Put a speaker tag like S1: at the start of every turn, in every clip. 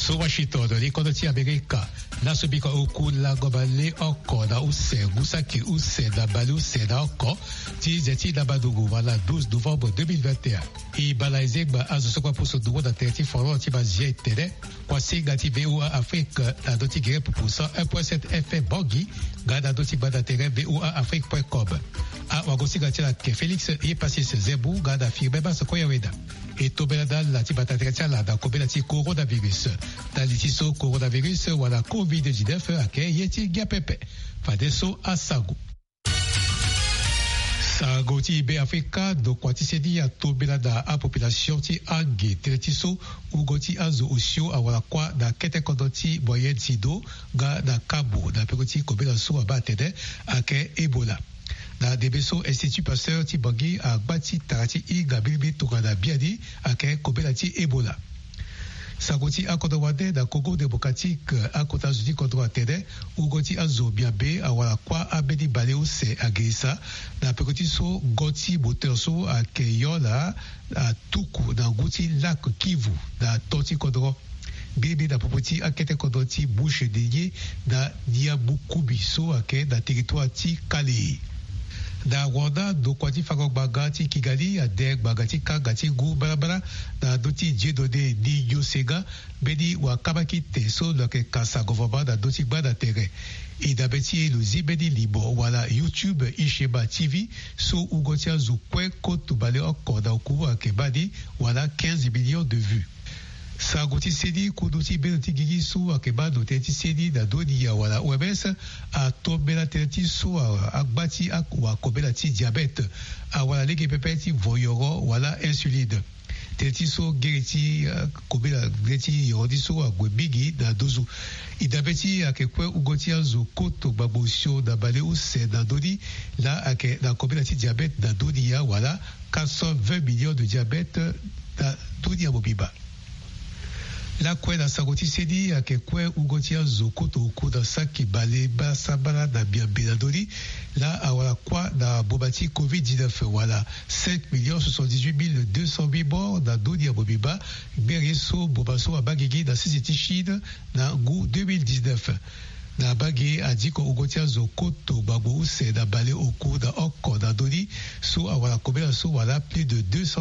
S1: So Washington, l'economia America, la subika oku la gobale oko da use, gusaki use da balu use da oko, ti zeti da badugu, voilà 12 novembre 2021. I balaise ba azo sokwa puso dugo da terti foro ti ba jie tere, kwa si gati VOA Afrique, da doti gire pupusa 1.7 FM Bogi, ga da doti ba da tere VOA Afrique.com. A wagosi gati la ke Félix, y passé se zebu, ga da firme ba se koyaweda. Et tobelada la ti batatricia la da kobelati coronavirus. Talitiso coronavirus wala COVID-19 ake yeti giapepe. Fadeso asago. Sago ti be Afrika do kwati sedi ya tobelada a population ti age teletiso ugoti azo osio awala kwa da kete kodoti boye tido ga da kabo da pekoti kobela so abatede ake Ebola. Da debeso Institut Pasteur ti bangi a gbati tarati i gabilbi tokada biadi ake kobela ti Ebola. Sagoti akodowade da Congo démocratique akota zudi kodwa tede ugoti azo biabe awala kwa abedi baleo se agesa da pekoti so goti boterso ake yola a tuku da guti lac Kivu da toti kodro bibi da popoti akete kodoti bouche de da diabukubi so ake da territoire ti Kale. Da Rwanda do kwati fagok bagati Kigali a deg bagati kagati gu barabara da doti jedode di Yosega bedi wa kabaki te so loke kasa govaba da doti bada tere. I da beti luzi bedi libo wala YouTube Isheba TV so ugotia zukwe kotu bale oko da okuwa ke badi wala 15 millions de vues. Sagoti sedi kuduti benoti gigi su akeba do teti sedi da dodi ya wala OMS a tobela teti su akbati akwa kobela ti diabète a wala lege pepeti voyoro wala insuline. Teti so gereti kobela gereti yodi so agwebigi da dozu. Idabeti akekwe ugoti azo koto babosio da bale use da dodi la ake da kobela ti diabète da dodi ya wala 420 millions de diabète da dodi ya bobiba. La kwe da sagoti sedi ake kwe ugotia zokoto ukuda saki bale basabala da biabe da dori la awala kwa da bobati COVID-19 wala 5,78,208 morts da dodi a bobiba bereso bobaso a bagigi da sisiti chine na gu 2019. Na bagi a dit ko ugotia zokoto babo use da bale oku da oko da dodi so awala kobela so wala plus de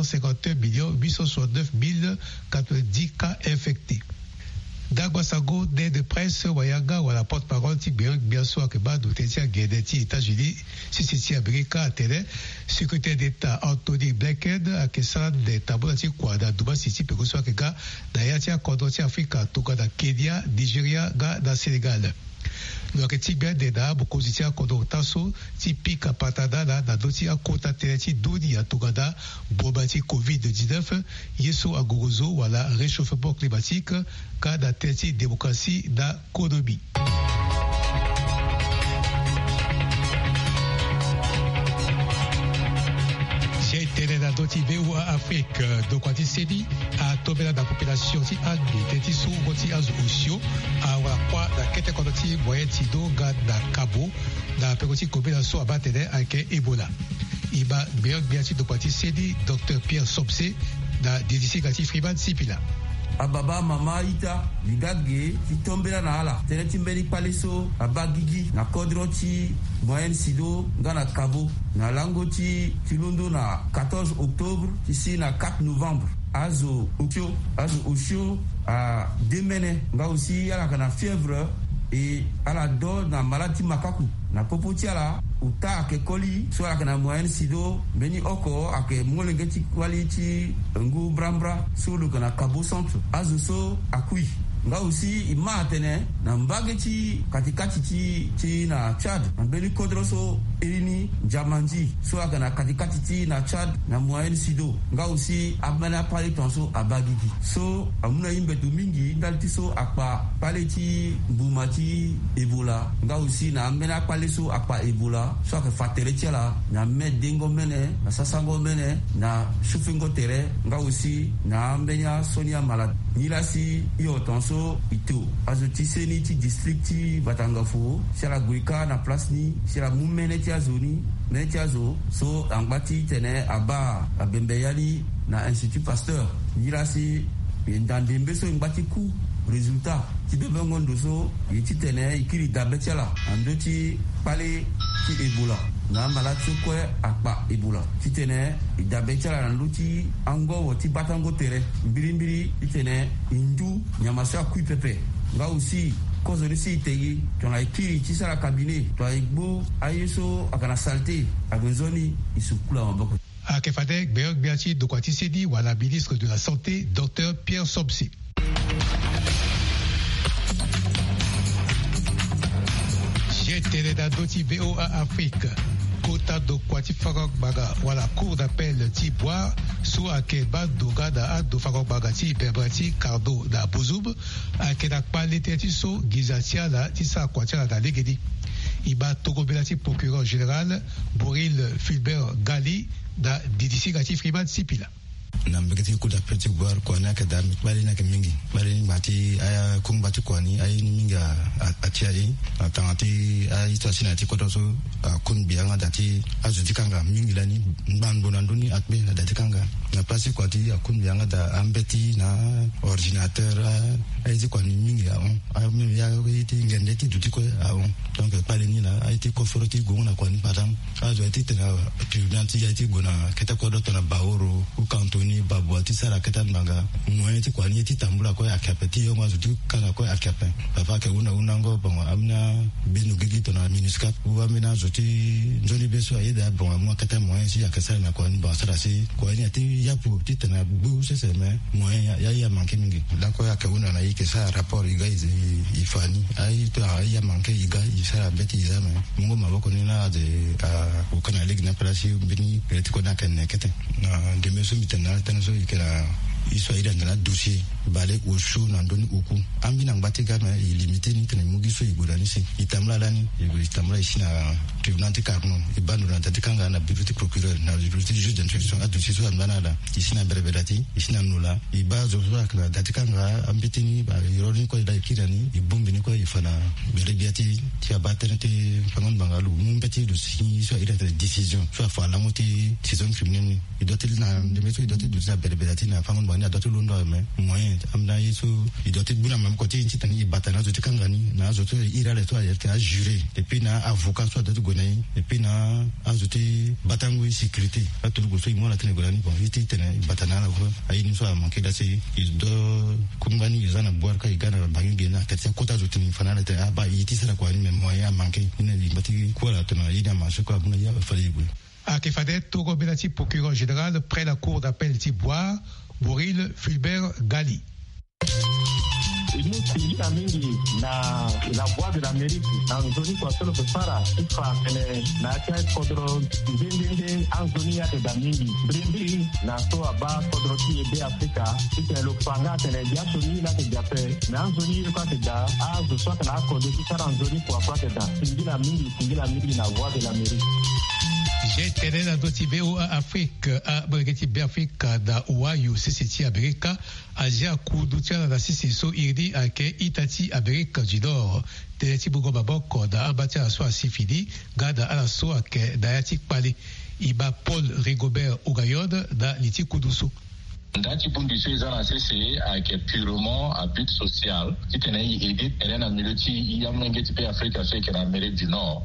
S1: 251,869,090 cas infectés. Dagwasago de presse wayaga wala porte-parole ti bien so akeba do tetia gedeti États-Unis si Amerika atele secrétaire d'État Anthony Blinken akesa de tabola ti kwada duba sisi pekoso akega da yati akodo ti Afrika toka da Kenya, Nigeria ga da Sénégal. Le retibia de da bokoziti akodo taso ti pika patada la na doti akota teleti dodi atogada bobati COVID-19 yeso agorozo wala réchauffement climatique ka da teleti démocratie da konobi. Teneda doti VOA Afrique do kwati sedi a tobela da population ti albi teti su goti azu usio a wala kwa da kete kodoti boyeti do ga da kabo da pekoti kobela so abatede ake Ebola. Iba biati do kwati sedi Dr. Pierre Sobse da DDC gati Freeman Sipila.
S2: Ababa mama ita ligage titombela na ala teneti mbeni paleso abagigi na kodro ti moyen sido ngana kabo na lango ti tilundo na 14 octobre ici na 4 novembre azo osio a demene nga aussi ala kana fièvre et ala do na maladie makaku na popoti ala uta ake koli so ala kana moyen sido beni oko ake molengeti quality ngu brambra so lo kana kabo centre azo so akui nga aussi imatene na mbageti katikati ti na Chad na beni kodroso elini jamanji so akana katikati ti na Chad na moyen sido nga aussi amana pale tonso abagigi so amuna imbeto mingi ndalti so akpa pale ti mbumati Ebola nga aussi na amena pale so akpa Ebola so ake fatere ti ala na medengo mene na sasango mene na shufingo tere nga aussi na ambenya sonia malade nilasi iyo tonso ito azoti seni ti district ti Batangafo sira guika na place ni sira mumene ti azoni mene ti azo so angbati tene aba abembeyali na Institut Pasteur nilasi ndandembe so ngbati ku résultat ti be ngondo so ti tene ikiri dabetiala ando ti pale ti ebola na malati ko akpa ebola ti tene dabetiala ando ti ango ti batango tere mbiri ti tene indu nyamasa ku pepe nga aussi cause de si tegi ton a ikiri ti sala cabinet to igbo ayeso akana salté agozoni isukula maboko
S1: à Kefadek, Beok Biachi Dokwatisedi, ou à la ministre de la Santé, Dr Pierre Sobsi. J'ai Doti VOA Afrique. Kota Dokwati Farok Baga, ou à la cour d'appel Tibois, sous à Keba Doga da Ado Farok Baga Ti Bebrati Cardo da Bouzoub, à Kedakpa Letetiso, Gizatia la Tissa Kwatia da Legedi. Iba Togobelati procureur général, Boril Fulbert Gali, da DDC Gati Fribat Sipila.
S3: Nambegati kuda peti gwar kwa na kada bali na kemingi bali mati aya kumbati kwa ni ayi minga atiari atangati ayi tasina ti koto so kun bianga dati azutikanga mingi lani mbando nanduni atbe na datikanga na pasi kwa ti kun bianga da ambeti na ordinateur ayi kwa ni mingi ayo mimi ya iti ngendeti dutiko ayo donc bali ni na ayi ti konforoti gona kwa ni padam azo iti tena tribunal ya ti gona keta kodo tona baoro ukantoni babu ati sara ketan banga moyen ti kwani ti tambula ko akapeti yo mazu ti kala ko akape papa ke una ngo bon amna binu gigi to na minuscat ou amina zoti njoni beso ayeda bon mo kata moyen si akasara na kwani ba sara si kwani ati yapu ti tana bu sese me moyen ya manke mingi la ko ya ke una na yike sa rapport iga ifani ai to ya manke iga isara beti izame mungo maboko ni na de ko kana lig na place bini ti ko na ken kete na de meso mitana tanazo ikera Israël dans la dossier balé au chaud dans donne au coup ambina ngati kama illimité ni tena mugiso igulani si itamla lani itamla ishina tribunal de carnon ibando na tatikanga na bibliothèque procureur na bibliothèque juge d'instruction a dossier so anbanala ishina bereberati ishina nula ibazo so akla tatikanga ambitini ba ironi ko da kirani ibumbi ni ko ifana berebiati ti abatente fanon bangalu mumbeti dossier so ira de décision so fa la moti saison criminelle idotel na de meso idotel dossier bereberati na fanon ni adote lundo me moyen amna yeso idote buna mam côté intitani batana zo tikangani na zo to irale to ayete a juré et puis na avocat so de gonay et puis na azote batango sécurité atul go so mo la tene golani bon iti tene batana la ko ay ni so manke da se ido kumbani izana boar ka igana bangi na tete kota zo tini fanana te aba iti sala ko ni me moyen manke ni ni bati ko la tena ida ma so ko abuna ya fali go
S1: à Kefadet Togo Belati procureur général près la cour d'appel Tibois Boril Fulbert Gali.
S4: Nous tunaona mingi na la voix de l'Amérique na nzoni kwa solo kusara ifa na kia kodro ndende anzoni ya da mingi brindi na so aba kodro ti ebe Afrika ite lo panga tene ya soni na te jape na anzoni kwa te da azo so na kodro ti sara nzoni kwa te da singila mingi na voix de l'Amérique.
S1: J'ai tenu dans d'autres VOA Afrique à Brigati Afrique da Oayu CCT America Asia Kudutia da Sisiso Irdi ake Itati America du Nord Teleti Bugo Baboko da Abatia so Sifidi Gada ala so ake Dayati Pali Iba Paul Rigobert Ogayod da Liti Kudusu.
S5: Ndati pundiso izana sese ake purement à but social qui tenait aider Elena Miloti yamengeti pe Afrique fait en Amérique du Nord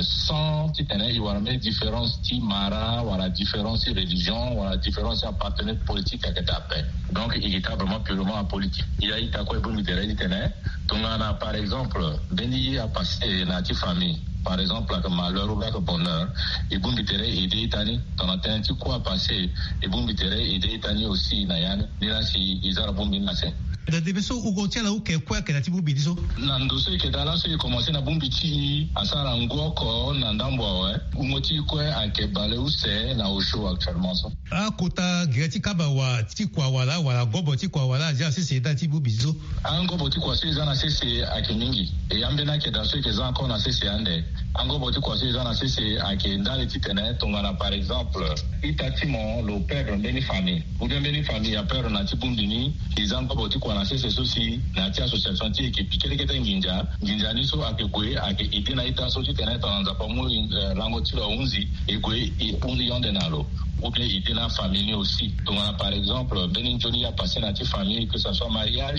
S5: sans qui tenait y avoir différence ti mara wala différence religion wala différence appartenance politique à Katape donc il était vraiment purement politique il y a eu ta quoi bon de tenait donc on a par exemple Beni a passé na ti famille par exemple like malheur ou like bonheur et bon bitere aider Itani dans un temps quoi passer et bon bitere aider Itani aussi na yan ni la si izara bon bin nase
S1: da debeso ugotia la uke kwa ke latibu bidiso
S5: na ndoso ke dala so commencer na bon biti asara ngoko na ndambo we umoti kwa ake bale use na osho actuellement so
S1: akota greti kaba wa tikwa wala gobo tikwa wala ja sisi da tibu bidiso
S5: angobo tikwa so izana sisi ake mingi e yambe na ke da so ke za encore na sisi ande angobo tikwa so izana sisi ake ndale titene tongana par exemple itatimo lo père ndeni famille ou bien ndeni famille ya père na tibundini izangobo tikwa na sisi sosi na tia association ti ke pikele kete nginja ni so ake kwe ake idina ita so titene tonza pamu lango tilo unzi e kwe e pundi yonde nalo ou bien idina famille aussi donc par exemple Benin Johnny a passé na ti famille que ça soit mariage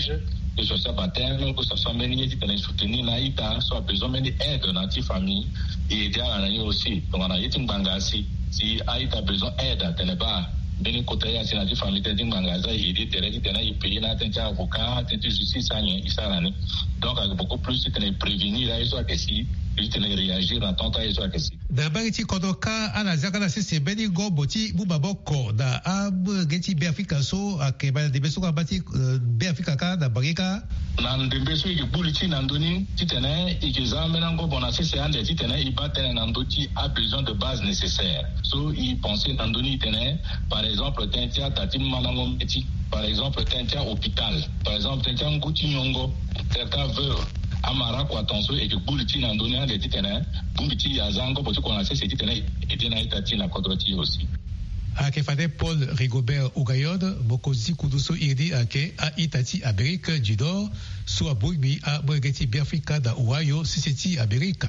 S5: que ce soit baptême, que ce soit même soutenir naïta, soit besoin même d'aide dans la famille et aider à l'année aussi. Donc on a été bangasi. Si Aïta besoin d'aide, t'es pas. Beni côté ya sina famille t'es bangaza il dit t'es payer na t'es avocat t'es justice isani. Donc avec beaucoup plus t'es prévenir là ils que si t'es réagir dans ton temps ils que si.
S1: D'abord ti kodoka ana zakana c'est beni go boti bu baboko da ab geti Africa so akeba de beso ka bati Africa ka da barika
S5: nan de beso ki buliti nan doni titene ikizame nan go bona c'est ande titene ibate nan doti a besoin de base nécessaire. So il pensait nan doni titene par exemple tentia tatim manango meti par exemple tentia hôpital par exemple tentia nguti nyongo certains veulent amara kwa tonso et que buliti nan doni ande titene buliti yazango poti kona c'est titene et dina itati na kodroti aussi.
S1: Ake fade Paul Rigobert Ougayod bokozi kuduso irdi ake a itati Amerika jidor so abugbi a bogeti Biafrika da Ohio siseti Amerika.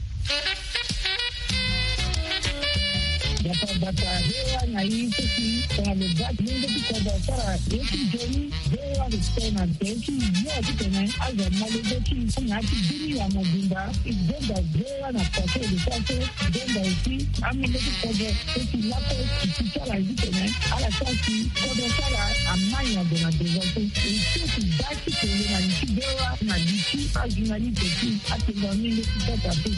S6: Bata hewa na hii kwa lugati mingi kwa sara yeki jeni hewa ristena teki yote tena aza malugati ngati dini ya magunda igenda hewa na pase de pase denda usi amileki kwa teki lapo kitala tena ala sasi kwa sara amanya dona dezote teki daki kule na hewa na diki ajinali teki atengani le kitata tu.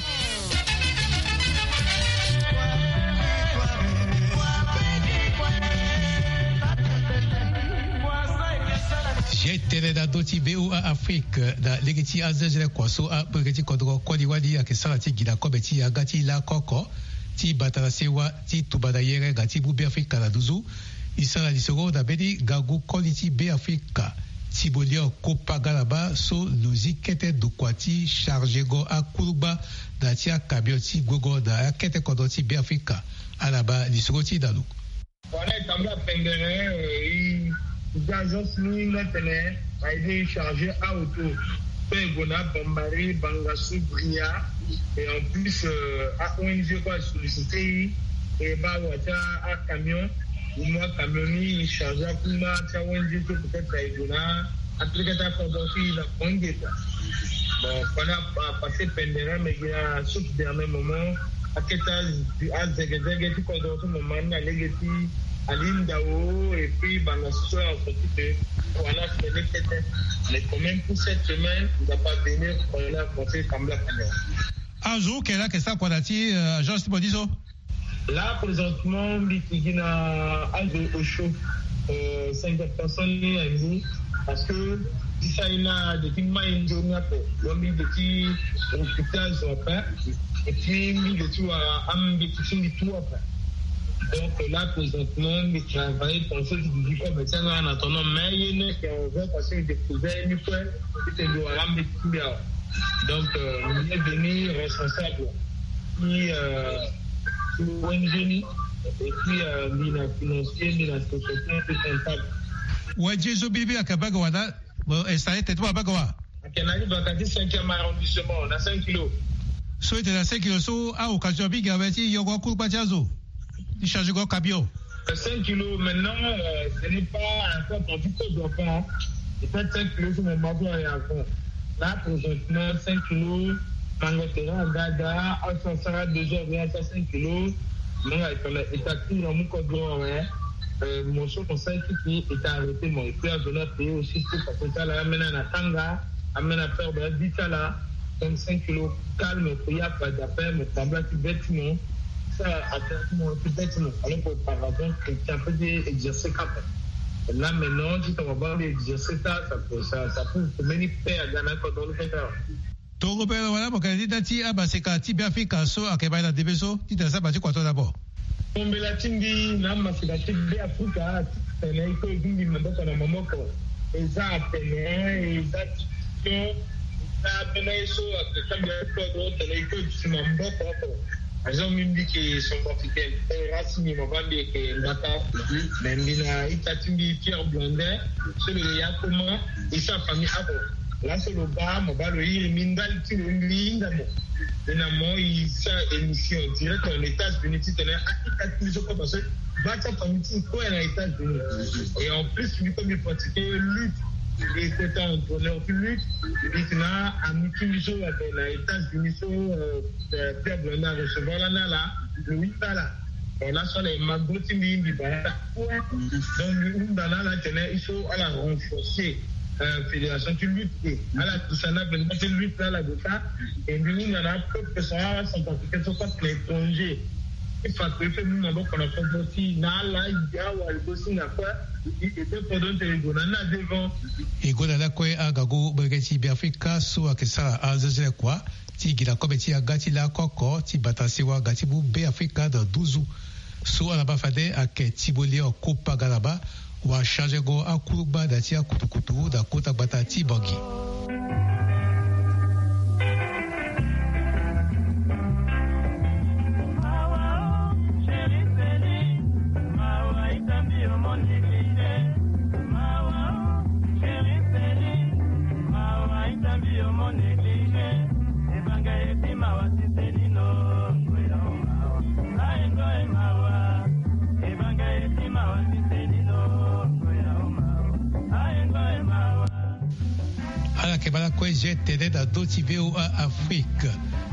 S1: J'étais dans d'autres BO à Afrique, dans les petits azèges kwaso à petit kodro kwaliwali à kesarati gila kobeti à gati la koko, ti batarasewa ti tubadayere gati bu Afrika la duzu, isara lisoro da bedi gagu quality B Afrika, ti bolio kopa galaba so lozi kete do kwati chargé go a kuruba da ti akabioti gogo da kete kodoti B Afrika, alaba lisoro ti dalu.
S7: Voilà, tamba pendere l'agence nous a été chargée à auto. Pegona, Bambari, Bangassou, Bria, et en plus à ONG quoi sollicité et Bawata à camion, ou moi camionni chargé à Kuma, à ONG peut-être à Egona, applicateur pour aussi la Congeta. Bon, on a passé pendant mais il y a sauf dernier moment à Ketas à Zegezeg tout quoi dans ce moment à Legeti Alindao et puis Bangassou en fait on a fait mais quand même pour cette semaine il va pas venir on a pensé comme la première.
S1: Un jour quelle est ça qu'on a dit agence Bodiso?
S7: Là présentement Bitigina a au chaud 50 personnes à nous parce que si ça il a des films une journée après l'homme de qui hôpital après et puis il est tout à ambitieux du tout après. Donc là, présentement, il travaille pour ceux qui disent que médecin en attendant, mais il y a qui veut passer une découverte, une fois, c'est de l'ambition. Donc, il est venu responsable, puis ONG, et puis il a financier, il a société, il comptable.
S1: Ouais, Jésus Bibi à Kabagawana, installé tête-toi à Bagawa.
S7: À Kanani, Bakati, 5e arrondissement, on a 5 kilos.
S1: So, il y a 5 kilos, so, à occasion, Big Aveti, Yogo Kurbajazo. Il change de cabio.
S7: 5 kilos maintenant, ce n'est pas encore pour du code d'enfant. Il fait 5 kilos sur mon bateau et encore. Là, présentement, 5 kilos, Mangotera, Gada, Alsansara, 2 heures, bien 5 kilos. Non, il est actif dans mon code d'enfant. Mon chef conseil qui est arrêté, mon frère de notre pays aussi, parce que ça l'a amené à Tanga, amène à faire de la là. Donc 5 kilos calme, il n'y a pas d'appel, mais semble que bêtement. Ça peut-être alors pour parler que un peu d'exercer cap. Là maintenant, si on va voir l'exercer ça peut mener paix à Ghana dans le Canada.
S1: Togo pelo wala mo kadi dati abaseka ti Biafrika so akeba na debeso ti tasa ba ti kwato dabo.
S7: Ombela tindi na mafika ti Biafrika tene ko gingi maboko na mamoko. Eza tene eza tio na tene so akambia ko tene ko ti maboko. Azo mimbi ke son africain rasmi mabambi ke ndata mendina itatimbi Pierre Blondin celui ya comment et sa famille abo là c'est le bas mobalo yi mindal ti linda mo ina mo yi sa émission direct en États-Unis ti tena akita so parce que ba ta famille ti ko en États-Unis et en plus lui comme il pratique lutte et côté entrepreneur public, il y a un meeting les États-Unis, Pierre Blanc recevoir là, le 8 là. On a sur les magoutis du Bala. Donc, il faut renforcer la fédération qui lutte. À la Toussana, c'est lutte là, et nous, on a peu de personnes qui sont impliquées sur l'étranger. Il faut que nous nous qu'on a fait aussi, là, il y a aussi une affaire, et pour donner devant.
S1: Et Godala Kwe Agago, Bergeti Biafrika, so Akesa, Azazé Kwa, Tigila Kometi Agati La Koko, Tibatasiwa, Gatibu, Biafrika, de Douzou. So Alabafade, Ake Tiboli, Kopa Galaba, wa Chajego, Akuba, Datia Kutukutu, da Kota Batati Bangi. J'étais dans d'autres à Afrique.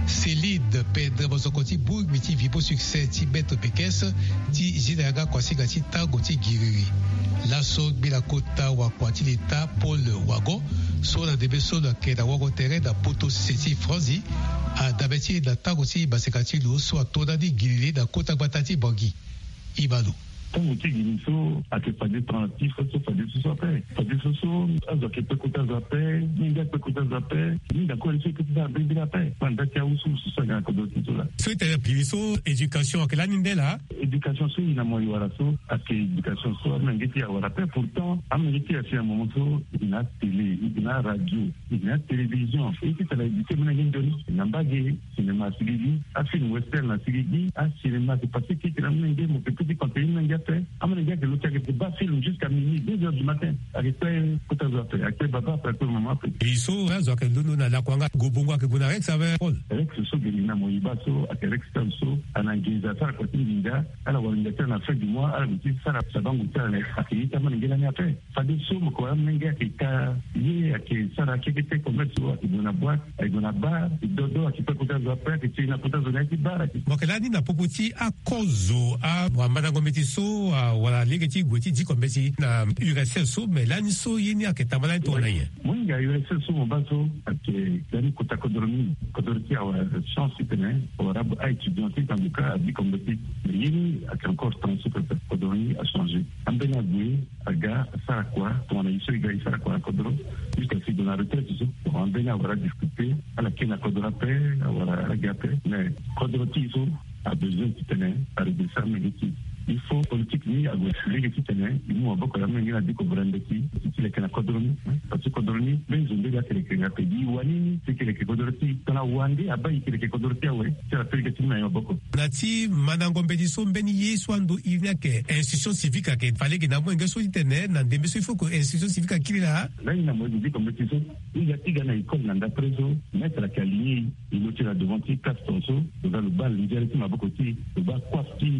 S1: Célide Pedro Bozokoti Boug, Miti Vibo Succès, Tibet Pekes, Ti Jidaga Kwasiga Tita Goti Giriri. Lasso Bilakota Wakwati l'État Paul Wago, sur la débesso de Keda Wago Terre da Poto Seti Franzi, à Dabeti da Tagoti Basekati Lo, soit Toda di Giriri da Kota Batati Bangi. Ibalo.
S4: Comme vous dites, à que pas de transitif, pas de sous-appel. Pas de sous-appel, à ce que peut coûter à paix, ni à peut coûter à paix, ni à quoi il fait que tu as bien la paix. Pendant qu'il y a aussi ce là.
S1: C'est un éducation à quelle année là?
S4: Éducation, c'est une amie à la so, à que éducation soit, mais il y a la paix. Pourtant, à Amérique, à un moment il y a télé, il y a radio, il y a télévision. Et puis, tu as éduqué, mais il y a une cinéma, cinéma, à film western, à cinéma, c'est parce que tu as un game, que tu as à mon égard, que l'autre a pas film jusqu'à minuit, 2h du matin, avec Kota Zoapé, avec Baba, après tout le moment.
S1: Ils sont là, Zoapé, nous, la Kwanga, Gobonga, que vous n'avez que ça va.
S4: Avec ce saut de Lina Moïbaso, avec Rex Tanso, à l'Anguiza, à côté de Linda, à la Wallingateur, à la fin du mois, à la boutique, ça va goûter à l'accueillir, à mon égard, après. Pas de saut, mais quoi, mon gars, qui est lié à qui ça, qui était comme ça, qui donne la boîte, qui donne la barre, qui dodo, qui peut Kota Zoapé, qui tient la Kota Zoapé, qui barre.
S1: Donc là, il n'a pas petit à cause, à Madame Gometiso, wala legeti goti di kombeti na URSS so mais là ni so yini aketamala to na ye
S4: mun ga URSS so mo baso ake dari kota kodormi kodorti awa chance tene ora ba étudiant dans le cas di kombeti yini ake encore temps so kodormi a changé ambena gui aga sarakwa to na iso ga sarakwa kodoro jusqu'à ce que dans la retraite so ambena aura discuté à la kena kodorape aura agape mais kodorti so a besoin de tenir à redescendre négatif. Il faut politique ni à gauche les qui tenaient nous on va quand même il a dit qu'on brandait qui c'est que la Kodoroni parce que Kodoroni ben ils ont déjà fait que la pays wani c'est que les Kodoroti dans la wandi abai que les Kodoroti ouais c'est la politique qui n'a beaucoup
S1: nati manango mbediso mbeni yeswando il y a que institution civique que fallait que n'amo ngaso itene na ndembe il faut que institution civique qui là
S4: il n'a pas dit comme institution il y a tiga na école nanda preso mettre la caligny il était là devant qui casse ton saut dans le bal il dirait que m'a beaucoup dit le bas quantité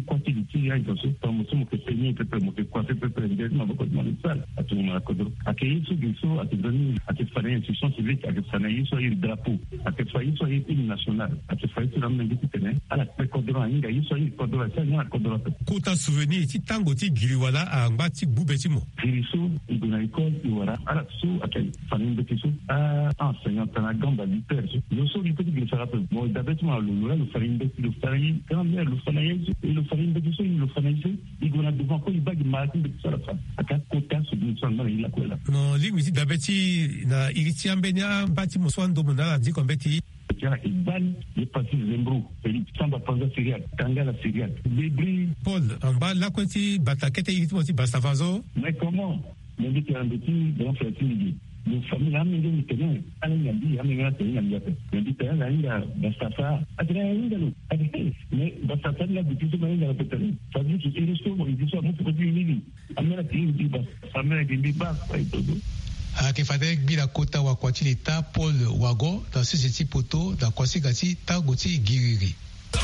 S4: Tomo que peña pepe mo que quase pepe de ma beaucoup de mal à tout ma kodro a que isso a que doni a que fazer instituição civique a que fazer isso aí drapeau a que fazer isso aí hino nacional a que fazer isso na mente que tem a la kodro ainda isso aí kodro essa não é kodro
S1: kuta souvenir ti tango ti giriwala a ngati bubetimo
S4: giriso e do na école e ora ala su a que fazer isso a enseignant na gamba de terço eu sou tipo de falar mo da betima lo fazer isso quand même lo fazer isso e lo fazer isso e lo fazer il y a devant quoi il va du matin de ça la femme à quatre côtés sur une seule main il a quoi là
S1: non limite d'abeti na iritiambenya bati muswando munala dit comme beti
S4: tiens il ban les parties zembro il semble prendre Syria Tangala Syria débris
S1: Paul en bas là quoi ti batakete iriti bastavazo
S4: mais comment mais dit un petit dans fertilité le famille amenga mitene amenga bi amenga tena ndiape ndi tena inga bastafa adra inga lo adike mais bastafa la bitiso inga la petale ça veut dire que il est il dit ça mon produit nini amena ti di ba amena di ba et todo
S1: ke fadek bi la kota wa kwati l'État Paul Wago dans ce petit poteau dans kwasi gati tagoti giriri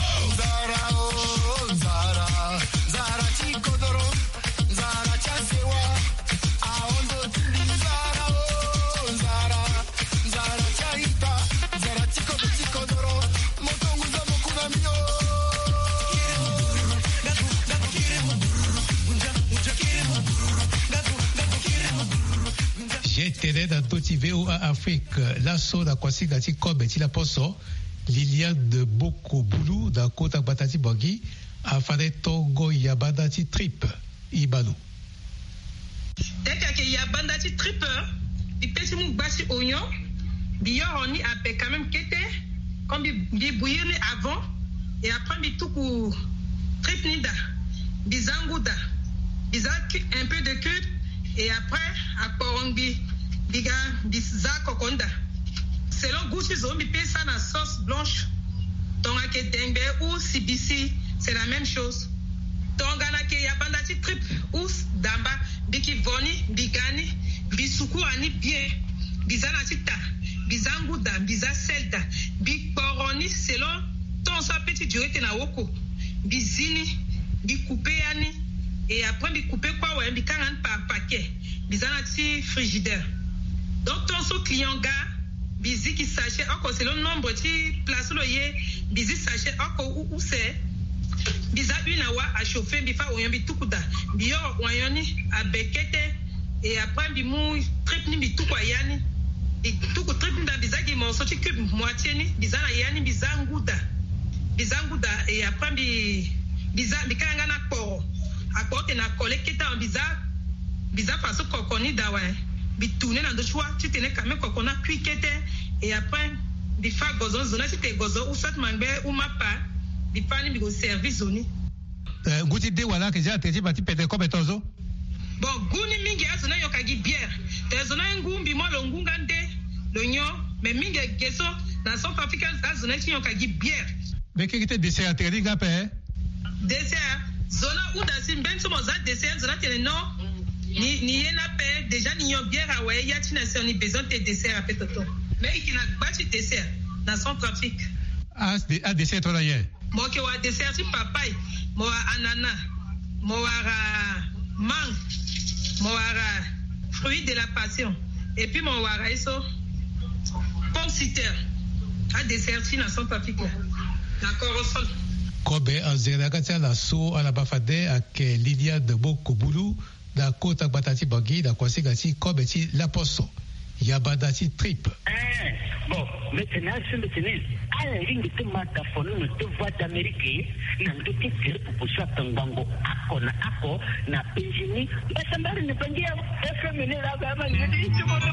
S1: zara chikodoro zara chasewa aondo zara J'étais dans Toti VOA Afrique, l'assaut da kwasiga ti kobe ti la poso, Liliane de Boko Boulou da Kota Batati Bogi, afare Togo Yabada ti trip, Ibalo.
S8: Dès que Yabanda ti trip, il peut se mou basi oignon, biyo oni ape quand même kete, comme bi bouillir avant, et après bi tout pour trip nida, bizanguda, bizak un peu de cube, et après, à Porongbi, biga, biza kokonda. Selon goût, ils ont mis ça dans la sauce blanche. Tongake dengue ou sibisi, c'est la même chose. Tonganake yabandati trip ou damba, biki voni, bigani, bisuku ani bien, bizanati ta, bizanguda, bizaselda, biporoni, selon ton sa petit durée na woko, bizini, bikoupé ani. Et après, il coupe quoi, ouais, il 40 par paquet. Il a un petit frigidaire. Donc, ton so client gars, il qui sachet, encore c'est le nombre de places où il sachet, encore où c'est. Il a une awa à chauffer, il fait un tout coup d'à. Il a un bekete, et après, il mou trip ni tout quoi yani. Et tout coup trip d'à, il a qui m'ont sorti cube moitié ni, il a yani, il a un gouda. Et après, il a un poro. À côté na collecte en bizarre parce que coconi dawa bi tourner dans deux choix tu tenais quand même cocona cuiquete et après bi fa gozon zona si te gozo ou soit mangbe ou mapa bi pani bi go service zoni
S1: gouti de wala que j'ai traité bati pete comme tozo
S8: bon guni mingi azona yokagi bière te zona ngumbi mo longunga nde lonyo mais mingi geso dans South Africa azona ti yokagi bière
S1: mais que était dessert interdit gapé
S8: dessert zona ou dans une benso moza dessert zona tene non ni yena pe déjà ni yon bière a ouais ya tina se on a besoin de dessert à petoto mais il n'a pas de dessert dans son trafic
S1: a dessert toi là hier
S8: moi que wa dessert si papaye moi ananas moi mangue moi fruit de la passion et puis moi eso pomme citer a dessert si dans son trafic d'accord au sol
S1: Kobe azeragatia la so ala bafade ak Lilia de Boko Boulou da Kota Batati Bogi da kwasigati Kobe ti la poso Yabadati trip.
S9: Bon, maintenant c'est maintenant à la ligne de mata fono de voix d'Amérique na ndoki tire pour ça tangango akona ako na penjini basambari ne pangia FM ne la ba ngidi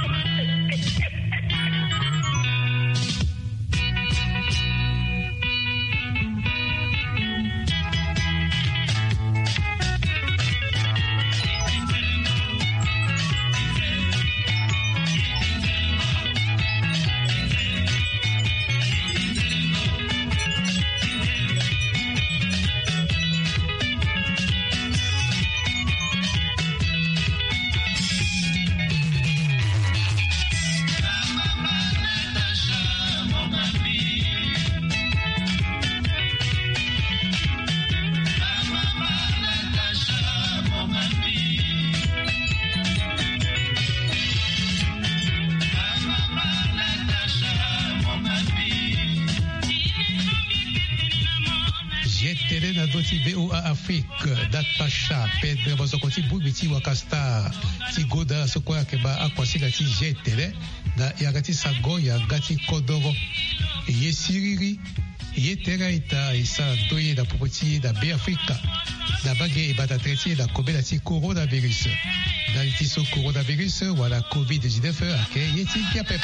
S1: VOA Afrique, Datasha, Pedro Bozokoti Bubiti Wakasta, Tigoda, Sokoya Keba, Akwasila Ti Jetele, da Yagati Sago, Yagati Kodoro, Yesiriri, Yetera Ita, Isa Doye, da Popoti, da Béafrika, da Bagé et Batatreti, da Kobe, Ti coronavirus. Da Litiso coronavirus, wala COVID-19, Ake, Yeti Kiapepe.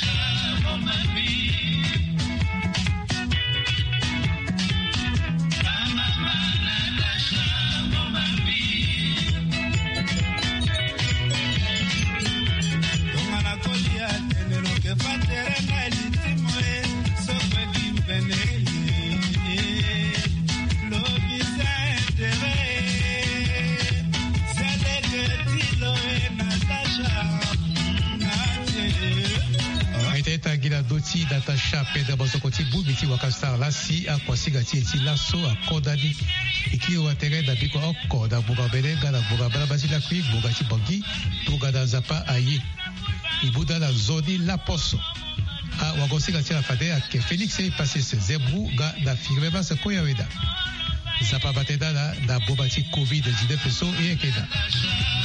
S1: Doti Datasha Pedro Bozokoti Bubiti Wakastar Lasi Akwasiga Tieti Lasso Akodadi Iki Watere da Biko Oko da Bugabele Gala Bugabala Basila Kui Bugati Bogi Bugada Zapa Ayi Ibuda la Zodi La Poso A Wagosiga Tia Fade Ake Félix e passé ce Zebrou Ga da Firmeba se Koyaweda Zapa Bateda da Bobati Covid-19 So Ekeda